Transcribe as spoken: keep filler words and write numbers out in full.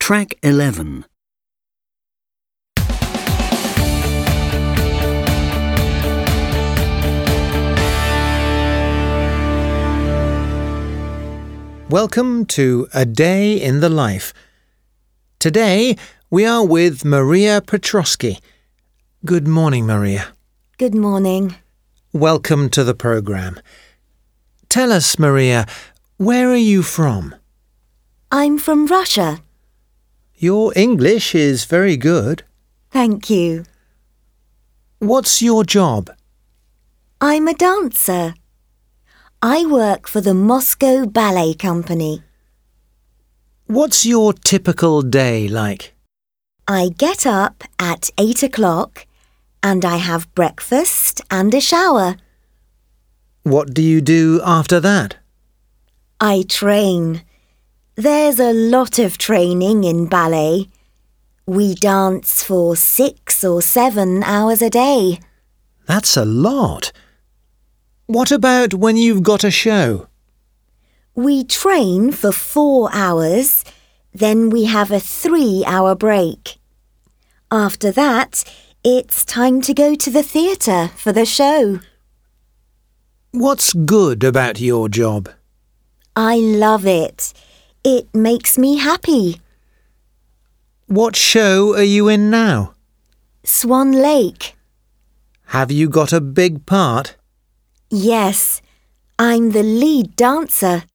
Track eleven. Welcome to A Day in the Life. Today we are with Maria Petrosky. Good morning, Maria. Good morning. Welcome to the programme. Tell us, Maria, where are you from? I'm from Russia. Your English is very good. Thank you. What's your job? I'm a dancer. I work for the Moscow Ballet Company. What's your typical day like? I get up at eight o'clock and I have breakfast and a shower. What do you do after that? I train. There's a lot of training in ballet. We dance for six or seven hours a day. That's a lot. What about when you've got a show? We train for four hours, then we have a three-hour break. After that, it's time to go to the theatre for the show. What's good about your job? I love it. It makes me happy. What show are you in now? Swan Lake. Have you got a big part? Yes, I'm the lead dancer.